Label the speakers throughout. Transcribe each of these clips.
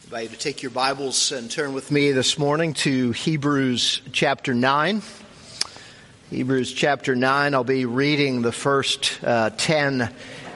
Speaker 1: I invite you to take your Bibles and turn with me this morning to Hebrews chapter 9. Hebrews chapter 9, I'll be reading the first 10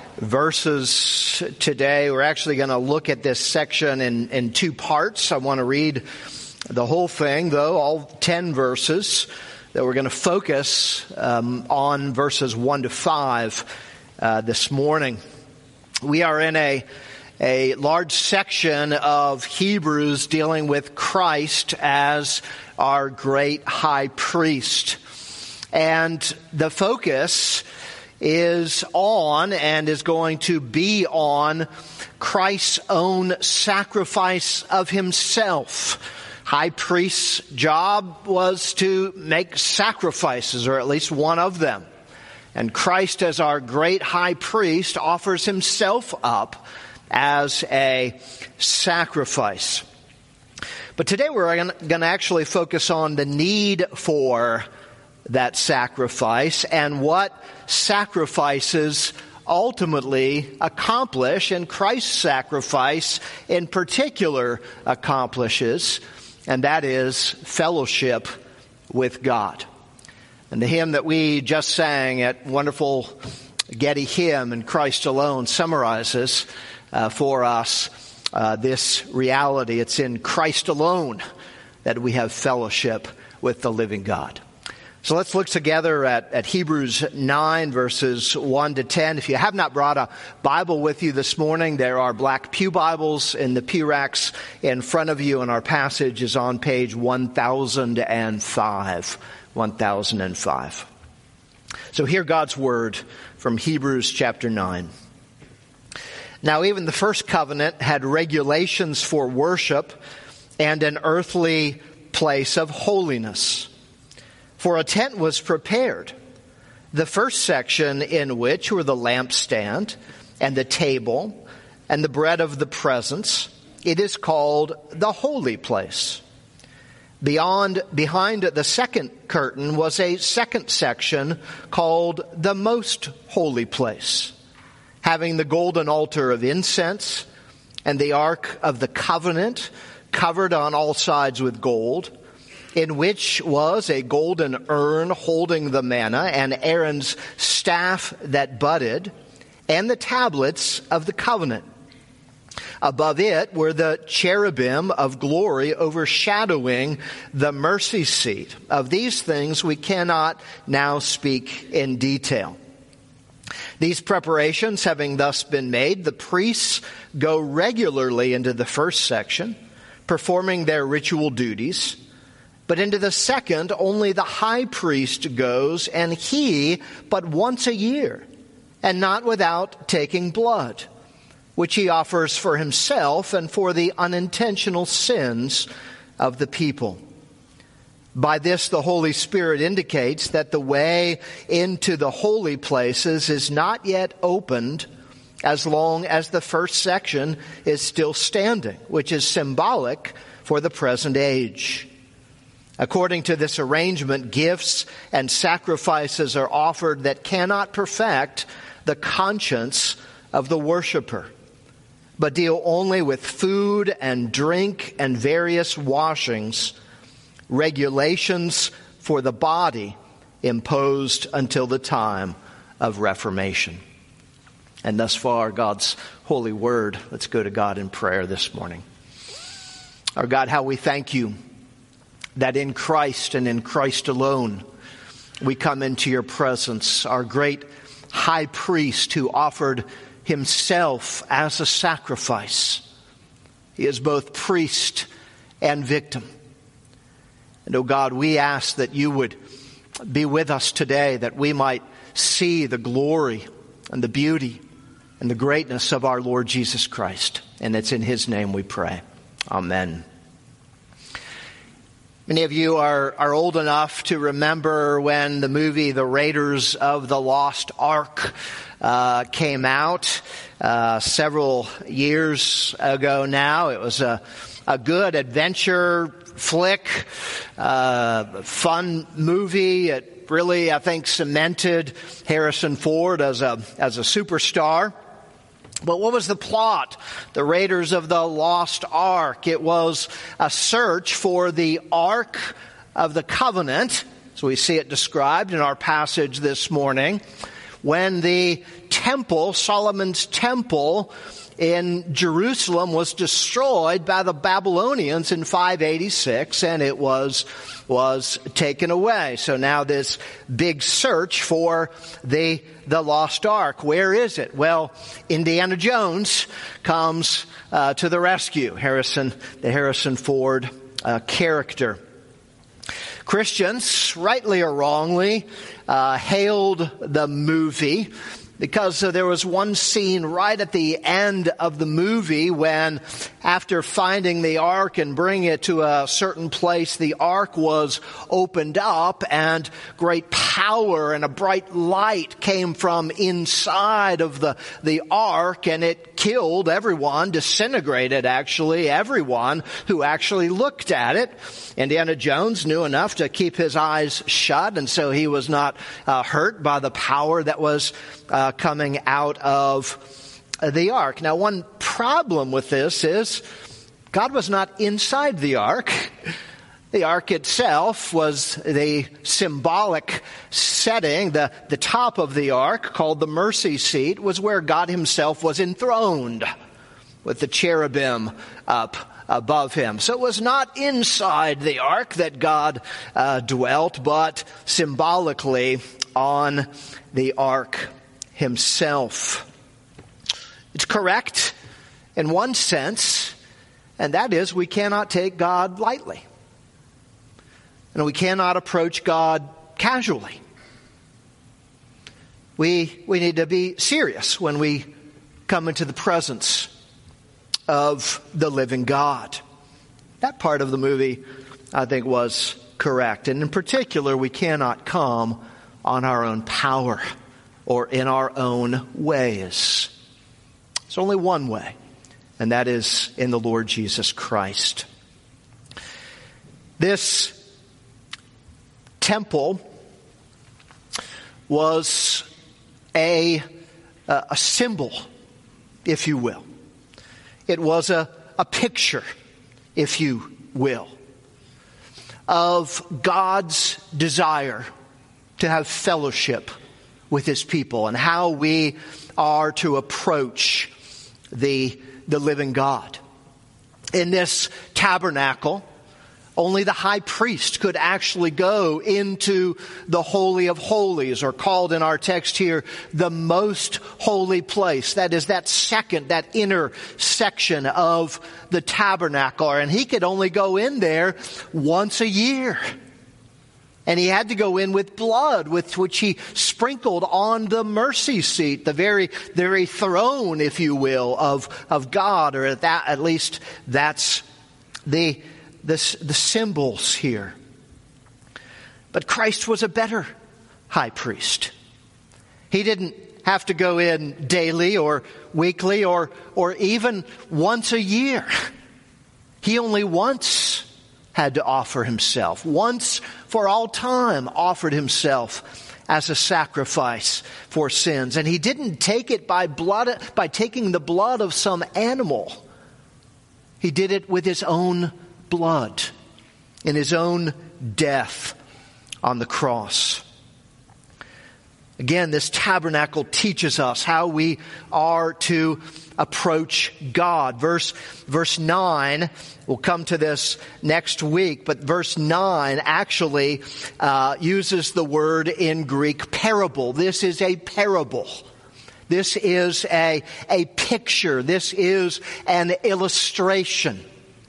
Speaker 1: verses today. We're actually going to look at this section in two parts. I want to read the whole thing, though, all 10 verses, that we're going to focus on verses 1 to 5 this morning. We are in a large section of Hebrews dealing with Christ as our great high priest. And the focus is on and is going to be on Christ's own sacrifice of himself. High priest's job was to make sacrifices, or at least one of them. And Christ, as our great high priest, offers himself up as a sacrifice. But today we're going to actually focus on the need for that sacrifice and what sacrifices ultimately accomplish, and Christ's sacrifice in particular accomplishes, and that is fellowship with God. And the hymn that we just sang at wonderful Getty Hymn and Christ Alone summarizes for us this reality. It's in Christ alone that we have fellowship with the living God. So let's look together at Hebrews 9 verses 1 to 10. If you have not brought a Bible with you this morning, there are black pew Bibles in the pew racks in front of you, and our passage is on page 1005. 1005. So hear God's word from Hebrews chapter 9. Now even the first covenant had regulations for worship and an earthly place of holiness. For a tent was prepared, the first section in which were the lampstand and the table and the bread of the presence. It is called the holy place. Behind the second curtain was a second section called the most holy place, having the golden altar of incense and the ark of the covenant covered on all sides with gold, in which was a golden urn holding the manna and Aaron's staff that budded, and the tablets of the covenant. Above it were the cherubim of glory overshadowing the mercy seat. Of these things we cannot now speak in detail. These preparations having thus been made, the priests go regularly into the first section, performing their ritual duties. But into the second, only the high priest goes, and he but once a year, and not without taking blood, which he offers for himself and for the unintentional sins of the people. By this, the Holy Spirit indicates that the way into the holy places is not yet opened as long as the first section is still standing, which is symbolic for the present age. According to this arrangement, gifts and sacrifices are offered that cannot perfect the conscience of the worshiper, but deal only with food and drink and various washings, regulations for the body imposed until the time of Reformation. And thus far, God's holy word. Let's go to God in prayer this morning. Our God, how we thank you that in Christ and in Christ alone we come into your presence, our great high priest who offered himself as a sacrifice. He is both priest and victim. And, oh God, we ask that you would be with us today, that we might see the glory and the beauty and the greatness of our Lord Jesus Christ. And it's in his name we pray. Amen. Many of you are old enough to remember when the movie The Raiders of the Lost Ark came out several years ago now. It was a good adventure flick, fun movie. It really, I think, cemented Harrison Ford as a superstar. But what was the plot? The Raiders of the Lost Ark. It was a search for the Ark of the Covenant, so we see it described in our passage this morning, when the temple, Solomon's temple in Jerusalem, was destroyed by the Babylonians in 586, and it was taken away. So now this big search for the lost ark. Where is it? Well, Indiana Jones comes to the rescue. The Harrison Ford character. Christians, rightly or wrongly, hailed the movie because there was one scene right at the end of the movie when, after finding the ark and bringing it to a certain place, the ark was opened up and great power and a bright light came from inside of the ark, and it killed everyone, disintegrated actually everyone who actually looked at it. Indiana Jones knew enough to keep his eyes shut, and so he was not hurt by the power that was coming out of the ark. Now, one problem with this is God was not inside the ark. The ark itself was the symbolic setting. The top of the ark, called the mercy seat, was where God himself was enthroned, with the cherubim up above him. So it was not inside the ark that God dwelt, but symbolically on the ark himself. It's correct in one sense, and that is we cannot take God lightly. And we cannot approach God casually. We need to be serious when we come into the presence of the living God. That part of the movie, I think, was correct. And in particular, we cannot come on our own power or in our own ways. There's only one way, and that is in the Lord Jesus Christ. This temple was a symbol, if you will. It was a picture, if you will, of God's desire to have fellowship with his people and how we are to approach the living God. In this tabernacle, only the high priest could actually go into the Holy of Holies, or called in our text here, the most holy place. That is that inner section of the tabernacle. And he could only go in there once a year. And he had to go in with blood, with which he sprinkled on the mercy seat, the very throne, if you will, of God, or at least that's the symbols here. But Christ was a better high priest. He didn't have to go in daily or weekly or even once a year. He only once had to offer himself, once for all time offered himself as a sacrifice for sins. And he didn't take it by taking the blood of some animal. He did it with his own blood in his own death on the cross. Again, this tabernacle teaches us how we are to approach God. Verse 9, we'll come to this next week, but verse 9 actually uses the word in Greek parable. This is a parable. This is a picture. This is an illustration.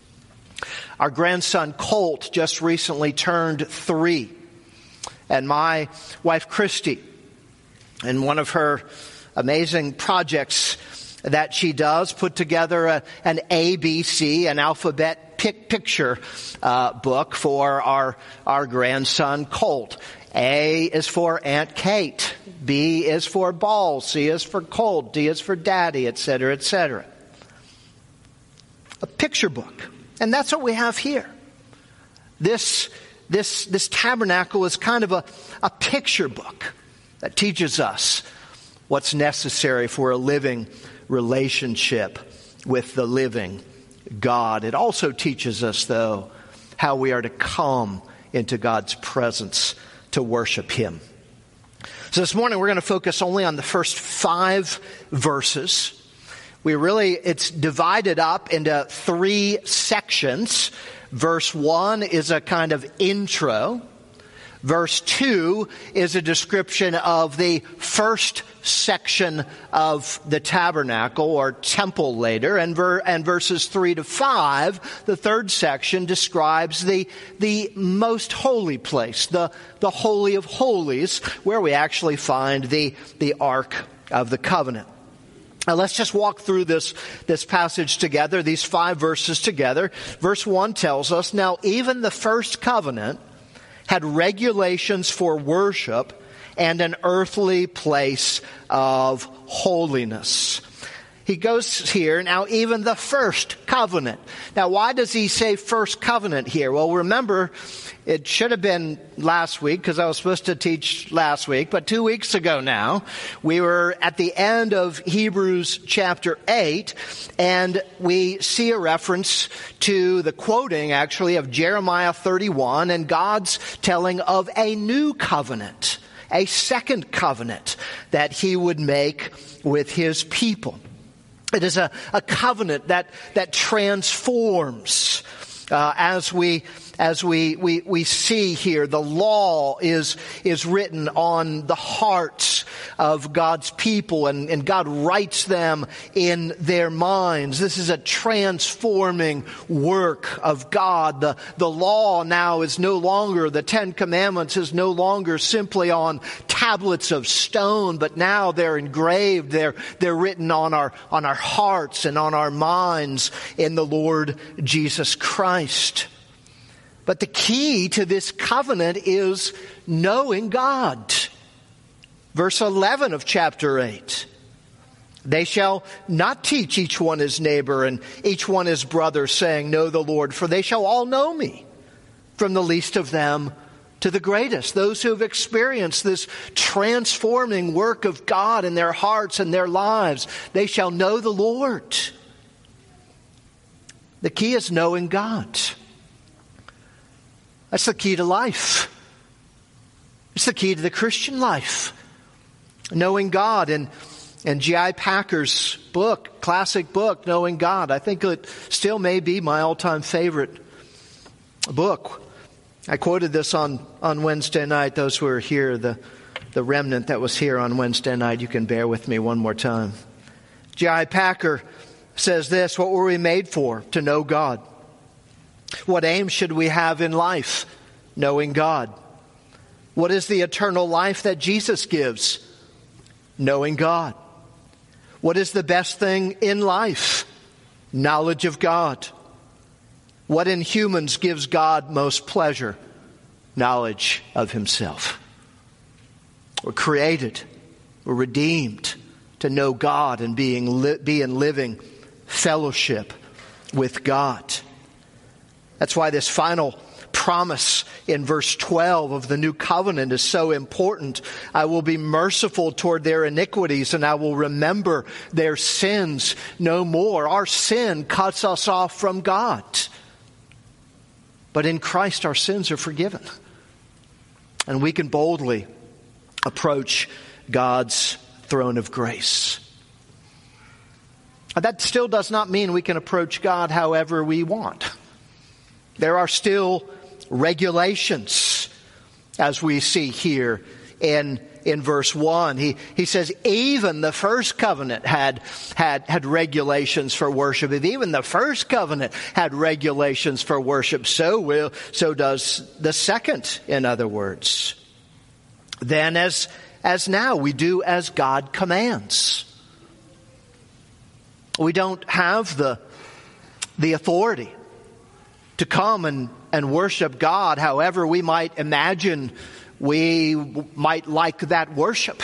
Speaker 1: Our grandson Colt just recently turned 3. And my wife Christy, in one of her amazing projects that she does, put together an ABC, an alphabet picture book for our grandson Colt. A is for Aunt Kate. B is for ball. C is for Colt. D is for daddy, etc., etc. A picture book. And that's what we have here. This tabernacle is kind of a picture book that teaches us what's necessary for a living relationship with the living God. It also teaches us, though, how we are to come into God's presence to worship Him. So this morning we're going to focus only on the first 5 verses. It's divided up into 3 sections. Verse 1 is a kind of intro. Verse 2 is a description of the first section of the tabernacle or temple later. And verses 3 to 5, the third section, describes the most holy place, the Holy of Holies, where we actually find the Ark of the Covenant. Now let's just walk through this passage together, these 5 verses together. Verse 1 tells us, "Now even the first covenant had regulations for worship and an earthly place of holiness." He goes here, now even the first covenant. Now why does he say first covenant here? Well, remember, it should have been last week because I was supposed to teach last week, but 2 weeks ago now, we were at the end of Hebrews chapter 8, and we see a reference to the quoting actually of Jeremiah 31 and God's telling of a new covenant, a second covenant that He would make with His people. It is a covenant that transforms. As we see here, the law is written on the hearts of God's people, and God writes them in their minds. This is a transforming work of God. The law now is no longer, the 10 Commandments is no longer simply on tablets of stone, but now they're engraved, they're written on our hearts and on our minds in the Lord Jesus Christ. But the key to this covenant is knowing God. Verse 11 of chapter 8. "They shall not teach each one his neighbor and each one his brother, saying, 'Know the Lord,' for they shall all know me, from the least of them to the greatest." Those who have experienced this transforming work of God in their hearts and their lives, they shall know the Lord. The key is knowing God. That's the key to life. It's the key to the Christian life. Knowing God. And J.I. Packer's book, classic book, Knowing God, I think it still may be my all-time favorite book. I quoted this on Wednesday night. Those who were here, the remnant that was here on Wednesday night, you can bear with me one more time. J.I. Packer says this: "What were we made for? To know God. What aim should we have in life? Knowing God. What is the eternal life that Jesus gives? Knowing God. What is the best thing in life? Knowledge of God. What in humans gives God most pleasure? Knowledge of Himself." We're created, we're redeemed to know God and be in living fellowship with God. That's why this final promise in verse 12 of the new covenant is so important. "I will be merciful toward their iniquities, and I will remember their sins no more." Our sin cuts us off from God. But in Christ our sins are forgiven. And we can boldly approach God's throne of grace. That still does not mean we can approach God however we want. There are still regulations, as we see here in verse 1. He says, even the first covenant had regulations for worship. If even the first covenant had regulations for worship, so does the second, in other words. Then as now, we do as God commands. We don't have the authority to come and worship God however we might imagine we might like that worship.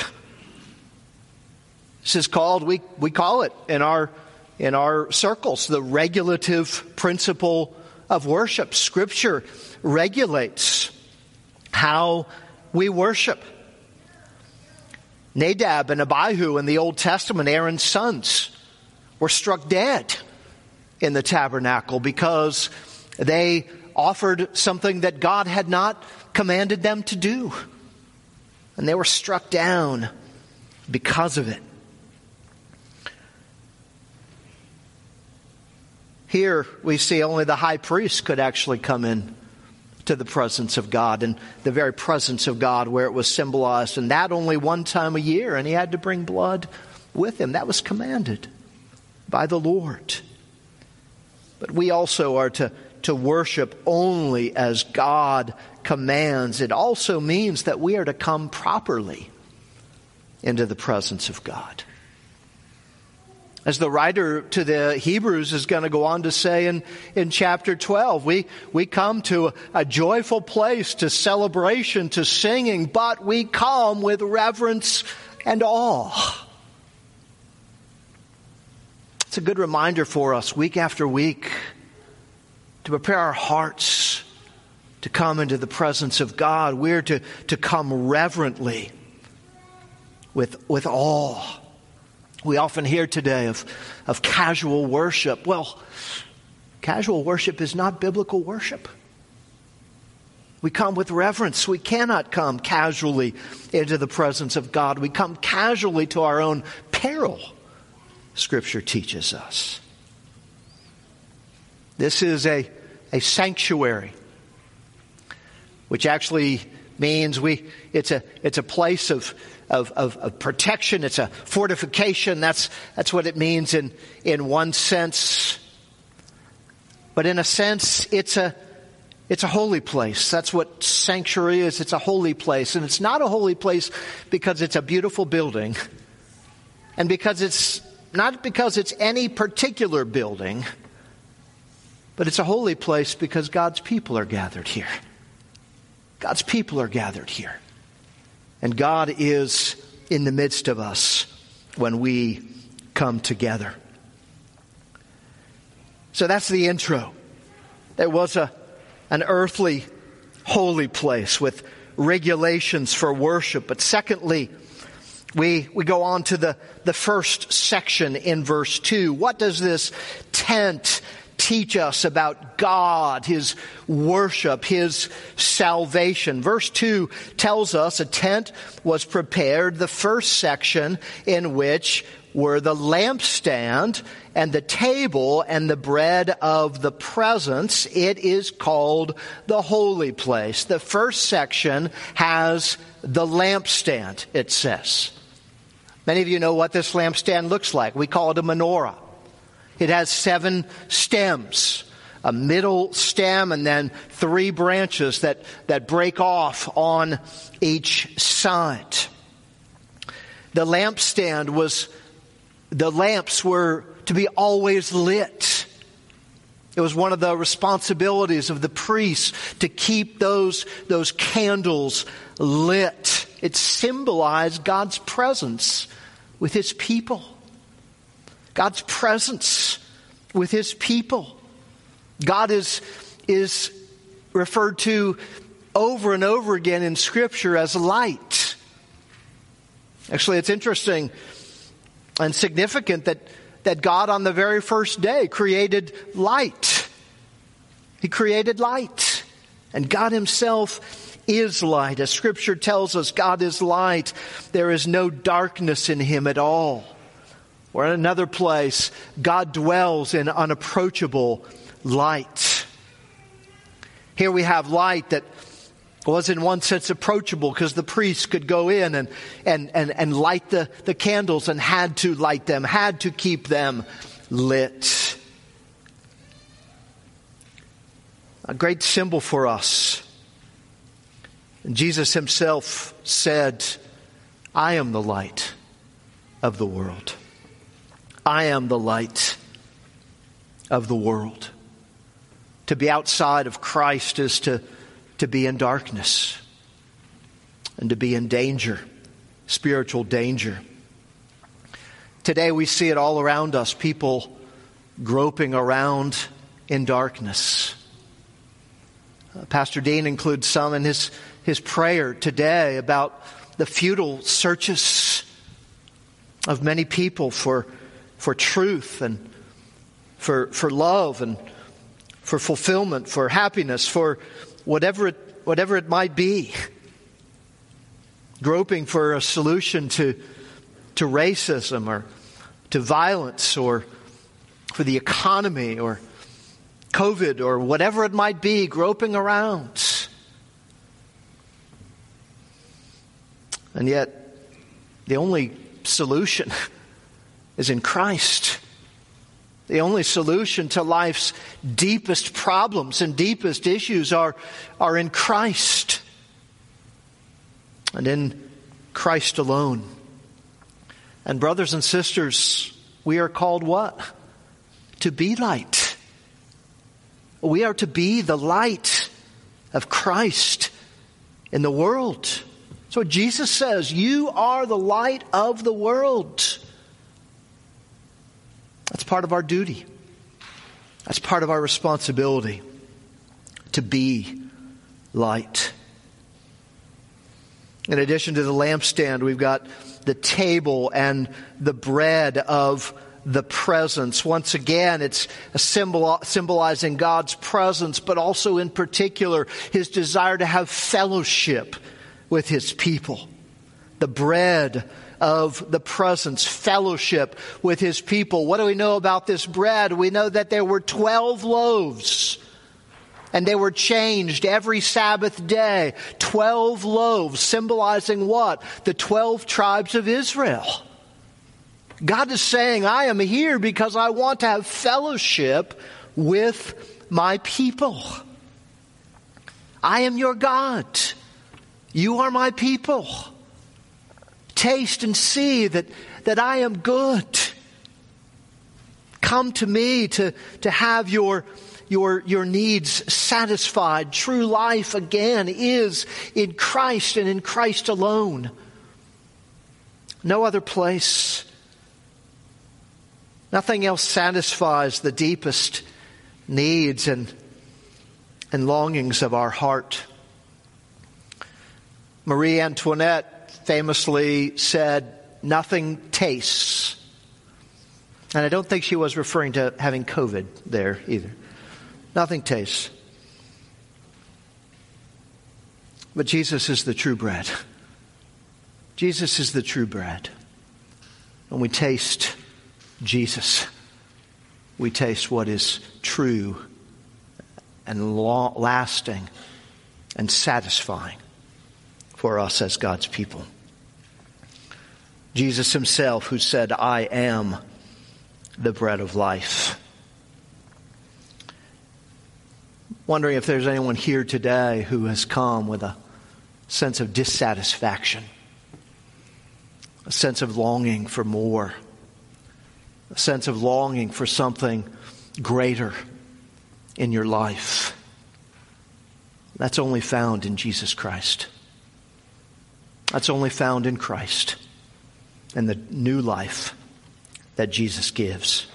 Speaker 1: This is called, we call it in our circles, the regulative principle of worship. Scripture regulates how we worship. Nadab and Abihu in the Old Testament, Aaron's sons, were struck dead in the tabernacle because they offered something that God had not commanded them to do. And they were struck down because of it. Here we see only the high priest could actually come in to the presence of God, and the very presence of God where it was symbolized, and that only one time a year, and he had to bring blood with him. That was commanded by the Lord. But we also are to worship only as God commands. It also means that we are to come properly into the presence of God. As the writer to the Hebrews is going to go on to say in chapter 12, we come to a joyful place, to celebration, to singing, but we come with reverence and awe. It's a good reminder for us week after week to prepare our hearts to come into the presence of God. We're to come reverently with awe. We often hear today of casual worship. Well, casual worship is not biblical worship. We come with reverence. We cannot come casually into the presence of God. We come casually to our own peril, Scripture teaches us. This is a sanctuary, which actually means it's a place of protection. It's a fortification. That's what it means in one sense. But in a sense, it's a holy place. That's what sanctuary is. It's a holy place. And it's not a holy place because it's a beautiful building. And it's not because it's any particular building. But it's a holy place because God's people are gathered here. God's people are gathered here. And God is in the midst of us when we come together. So that's the intro. There was an earthly holy place with regulations for worship. But secondly, we go on to the first section in verse 2. What does this tent teach us about God, His worship, His salvation? Verse 2 tells us a tent was prepared, the first section in which were the lampstand and the table and the bread of the presence. It is called the holy place. The first section has the lampstand, it says. Many of you know what this lampstand looks like. We call it a menorah. It has 7 stems, a middle stem, and then 3 branches that break off on each side. The lampstand the lamps were to be always lit. It was one of the responsibilities of the priests to keep those candles lit. It symbolized God's presence with His people. God's presence with His people. God is referred to over and over again in Scripture as light. Actually, it's interesting and significant that God on the very first day created light. He created light. And God Himself is light. As Scripture tells us, God is light. There is no darkness in Him at all. Or in another place, God dwells in unapproachable light. Here we have light that was in one sense approachable because the priests could go in and light the candles and had to light them, had to keep them lit. A great symbol for us. And Jesus Himself said, I am the light of the world. I am the light of the world. To be outside of Christ is to be in darkness and to be in danger, spiritual danger. Today we see it all around us, people groping around in darkness. Pastor Dean includes some in his prayer today about the futile searches of many people for for truth and for love and for fulfillment, for happiness, for whatever it might be. Groping for a solution to racism or to violence or for the economy or COVID or whatever it might be, groping around. And yet, the only solution is in Christ. The only solution to life's deepest problems and deepest issues are in Christ. And in Christ alone. And brothers and sisters, we are called what? To be light. We are to be the light of Christ in the world. So Jesus says, you are the light of the world. That's part of our duty. That's part of our responsibility to be light. In addition to the lampstand, we've got the table and the bread of the presence. Once again, it's a symbolizing God's presence, but also in particular His desire to have fellowship with His people. The bread of the presence, fellowship with His people. What do we know about this bread? We know that there were 12 loaves. And they were changed every Sabbath day. 12 loaves, symbolizing what? The 12 tribes of Israel. God is saying, I am here because I want to have fellowship with my people. I am your God. You are my people. Taste and see that I am good. Come to me to have your needs satisfied. True life, again, is in Christ and in Christ alone. No other place. Nothing else satisfies the deepest needs and longings of our heart. Marie Antoinette famously said, nothing tastes. And I don't think she was referring to having COVID there either. Nothing tastes. But Jesus is the true bread. Jesus is the true bread. When we taste Jesus, we taste what is true and lasting and satisfying for us as God's people. Jesus Himself, who said, I am the bread of life. Wondering if there's anyone here today who has come with a sense of dissatisfaction, a sense of longing for more, a sense of longing for something greater in your life. That's only found in Jesus Christ. That's only found in Christ and the new life that Jesus gives.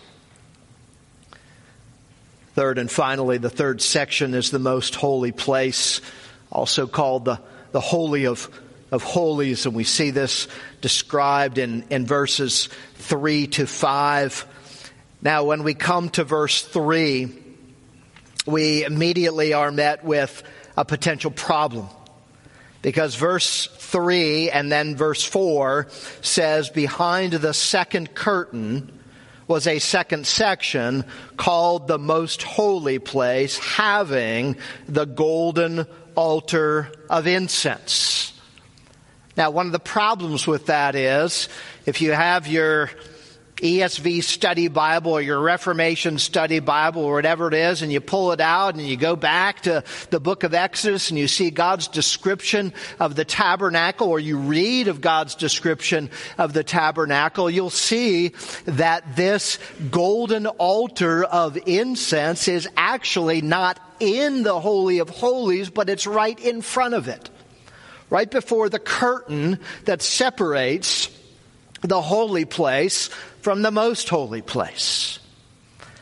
Speaker 1: Third and finally, the third section is the most holy place, also called the Holy of Holies. And we see this described in verses 3 to 5. Now, when we come to verse 3, we immediately are met with a potential problem. Because verse 3 and then verse 4 says, behind the second curtain was a second section called the most holy place, having the golden altar of incense. Now, one of the problems with that is, if you have your ESV study Bible or your Reformation study Bible or whatever it is, and you pull it out and you go back to the book of Exodus and you see God's description of the tabernacle, or you read of God's description of the tabernacle, you'll see that this golden altar of incense is actually not in the Holy of Holies, but it's right in front of it. Right before the curtain that separates the holy place from the most holy place.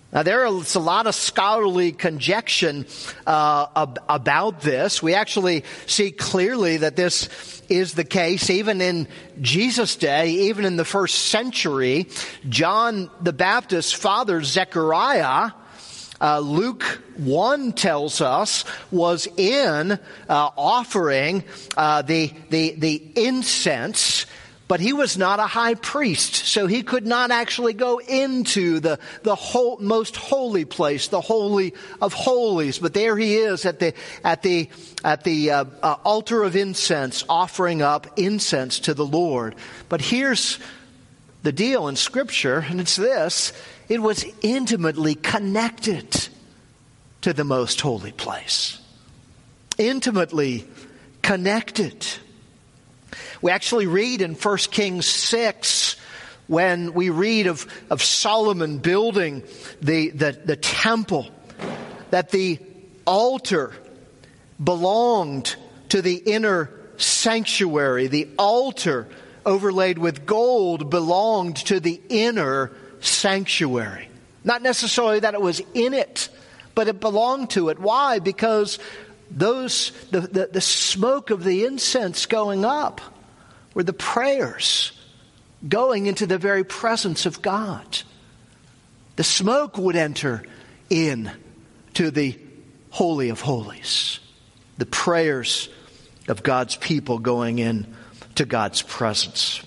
Speaker 1: Now, there's a lot of scholarly conjecture about this. We actually see clearly that this is the case even in Jesus' day, even in the first century. John the Baptist's father, Zechariah, Luke 1 tells us, was in offering the incense. But he was not a high priest, so he could not actually go into the most holy place, the Holy of Holies. But there he is at the altar of incense, offering up incense to the Lord. But here's the deal in Scripture, and it's this: it was intimately connected to the most holy place. Intimately connected. We actually read in 1 Kings 6, when we read of Solomon building the temple, that the altar belonged to the inner sanctuary. The altar overlaid with gold belonged to the inner sanctuary. Not necessarily that it was in it, but it belonged to it. Why? Because the smoke of the incense going up were the prayers going into the very presence of God. The smoke would enter in to the Holy of Holies. The prayers of God's people going in to God's presence.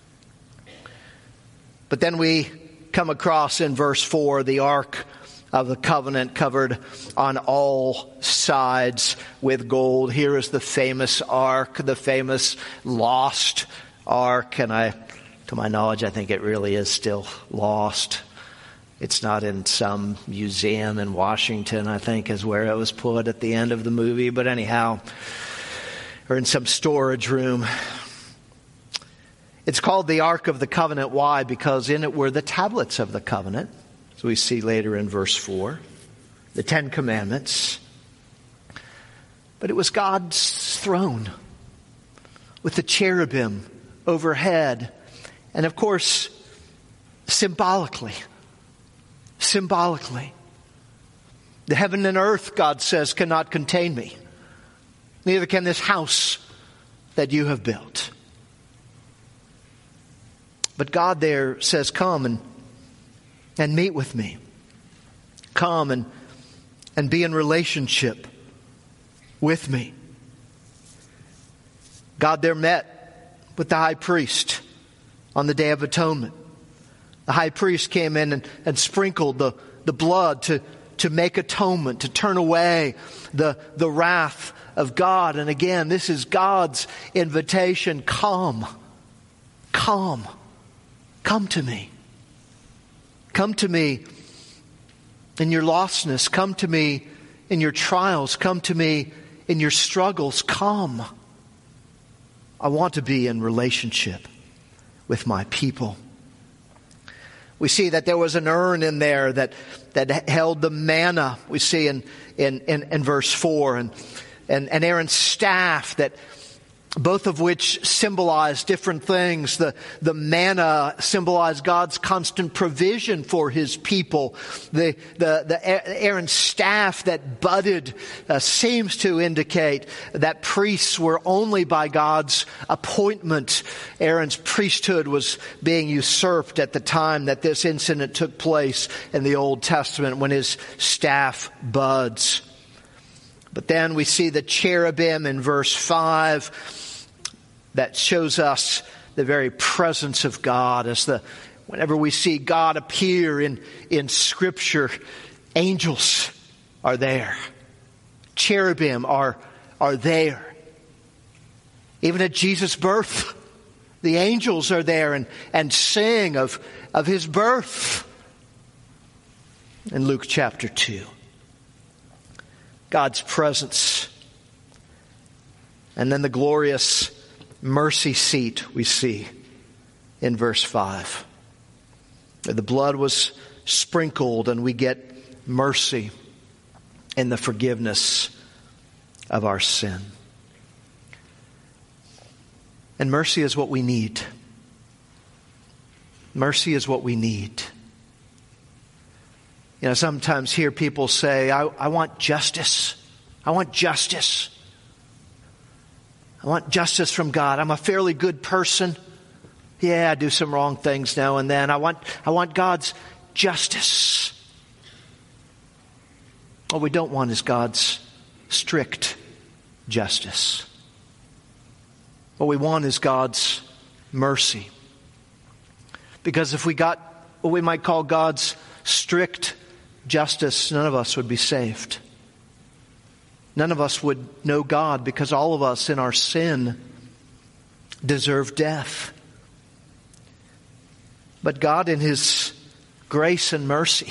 Speaker 1: But then we come across in verse 4 the Ark of the Covenant, covered on all sides with gold. Here is the famous Ark, the famous lost Ark. And to my knowledge, I think it really is still lost. It's not in some museum in Washington, I think, is where it was put at the end of the movie. But anyhow, or in some storage room. It's called the Ark of the Covenant. Why? Because in it were the tablets of the covenant. As we see later in verse 4, the Ten Commandments. But it was God's throne with the cherubim overhead. And of course, symbolically, the heaven and earth, God says, cannot contain me. Neither can this house that you have built. But God there says, come and meet with me. Come and be in relationship with me. God there met with the high priest on the Day of Atonement. The high priest came in and sprinkled the blood to make atonement, to turn away the wrath of God. And again, this is God's invitation. Come to me. Come to me in your lostness. Come to me in your trials. Come to me in your struggles. Come. I want to be in relationship with my people. We see that there was an urn in there that held the manna. We see in verse 4 and Aaron's staff, that both of which symbolize different things. The manna symbolized God's constant provision for His people. The Aaron's staff that budded seems to indicate that priests were only by God's appointment. Aaron's priesthood was being usurped at the time that this incident took place in the Old Testament, when his staff buds. But then we see the cherubim in verse 5. That shows us the very presence of God. Whenever we see God appear in Scripture, angels are there. Cherubim are there. Even at Jesus' birth, the angels are there and sing of His birth. In Luke chapter 2, God's presence. And then the glorious mercy seat we see in verse 5. The blood was sprinkled and we get mercy in the forgiveness of our sin. And mercy is what we need. Mercy is what we need. Sometimes hear people say, I want justice. I want justice. I want justice from God. I'm a fairly good person. Yeah, I do some wrong things now and then. I want God's justice. What we don't want is God's strict justice. What we want is God's mercy. Because if we got what we might call God's strict justice, none of us would be saved. None of us would know God, because all of us in our sin deserve death. But God, in His grace and mercy,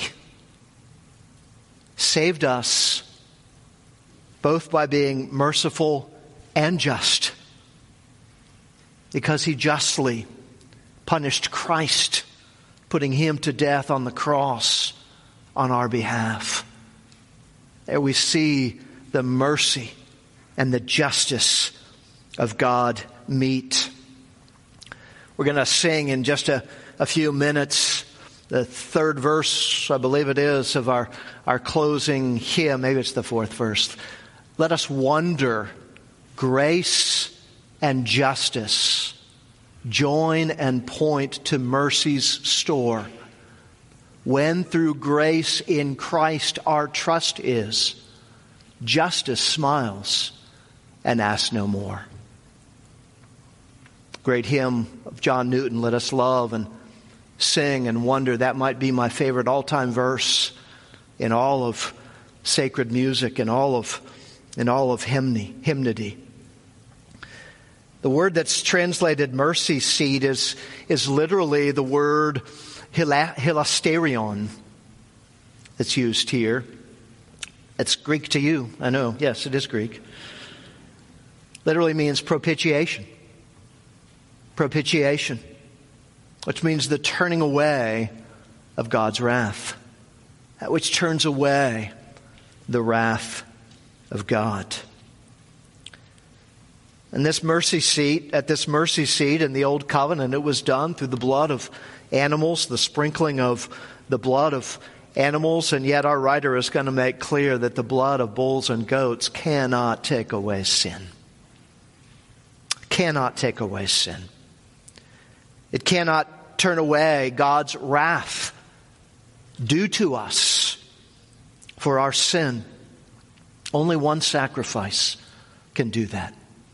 Speaker 1: saved us both by being merciful and just, because He justly punished Christ, putting Him to death on the cross on our behalf. There we see the mercy and the justice of God meet. We're going to sing in just a few minutes the third verse, I believe it is, of our closing hymn. Maybe it's the fourth verse. Let us wonder, grace and justice join and point to mercy's store. When through grace in Christ our trust is, justice smiles and asks no more. Great hymn of John Newton, let us love and sing and wonder. That might be my favorite all-time verse in all of sacred music and all of hymnody. The word that's translated mercy seat is literally the word hilasterion that's used here. It's Greek to you, I know. Yes, it is Greek. Literally means propitiation. Propitiation, which means the turning away of God's wrath, that which turns away the wrath of God. And at this mercy seat in the Old Covenant, it was done through the blood of animals, the sprinkling of the blood of animals, and yet our writer is going to make clear that the blood of bulls and goats cannot take away sin. Cannot take away sin. It cannot turn away God's wrath due to us for our sin. Only one sacrifice can do that.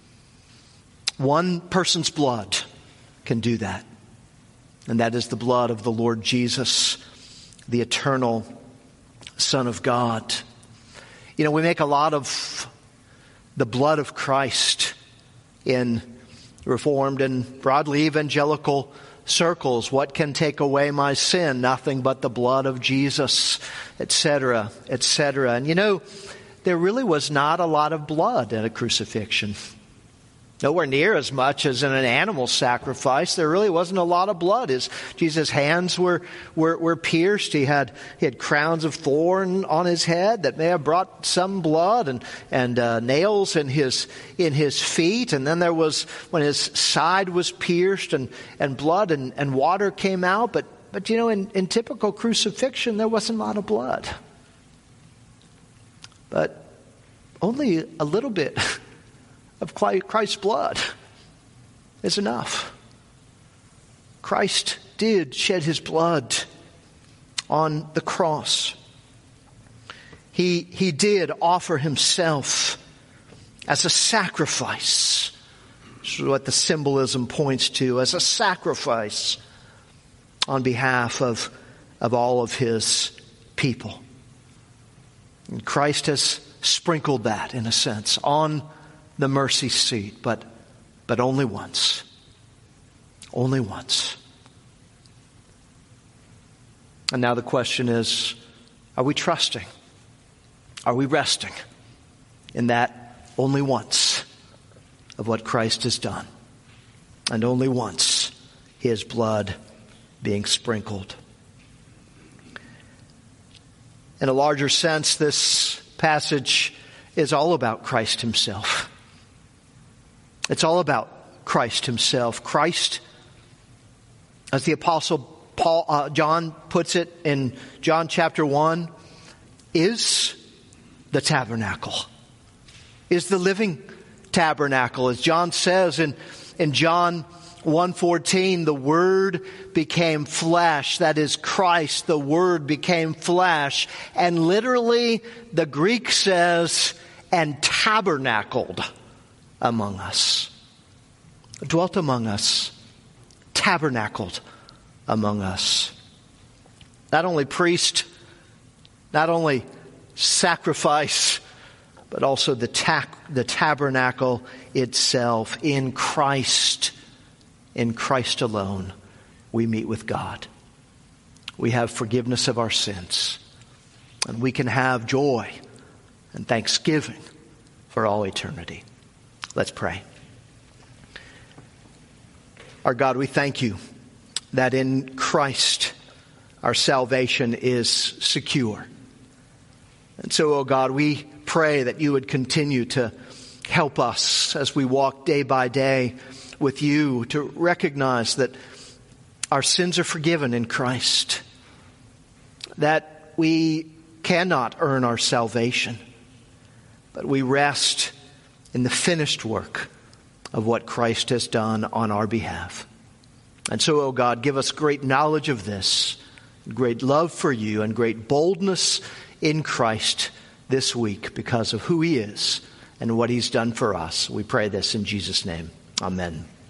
Speaker 1: One person's blood can do that. And that is the blood of the Lord Jesus, the eternal Son of God. We make a lot of the blood of Christ in Reformed and broadly evangelical circles. What can take away my sin? Nothing but the blood of Jesus, etc., etc. And there really was not a lot of blood in a crucifixion. Nowhere near as much as in an animal sacrifice. There really wasn't a lot of blood. Jesus' hands were pierced. He had crowns of thorn on his head that may have brought some blood, and nails in his feet. And then there was when his side was pierced, and blood and water came out. But in typical crucifixion, there wasn't a lot of blood. But only a little bit of Christ's blood is enough. Christ did shed His blood on the cross. He did offer Himself as a sacrifice. This is what the symbolism points to, as a sacrifice on behalf of all of His people. And Christ has sprinkled that, in a sense, on the mercy seat, but only once. Only once. And now the question is, are we trusting? Are we resting in that only once of what Christ has done? And only once His blood being sprinkled. In a larger sense, this passage is all about Christ Himself. It's all about Christ Himself. Christ, as the Apostle John puts it in John chapter 1, is the tabernacle, is the living tabernacle. As John says in John 1:14, the Word became flesh. That is Christ, the Word became flesh. And literally, the Greek says, and tabernacled among us. Dwelt among us. Tabernacled among us. Not only priest, not only sacrifice, but also the tabernacle itself. In Christ alone, we meet with God. We have forgiveness of our sins. And we can have joy and thanksgiving for all eternity. Let's pray. Our God, we thank you that in Christ our salvation is secure. And so, oh God, we pray that you would continue to help us as we walk day by day with you to recognize that our sins are forgiven in Christ, that we cannot earn our salvation, but we rest in the finished work of what Christ has done on our behalf. And so, oh God, give us great knowledge of this, great love for you, and great boldness in Christ this week because of who he is and what he's done for us. We pray this in Jesus' name. Amen.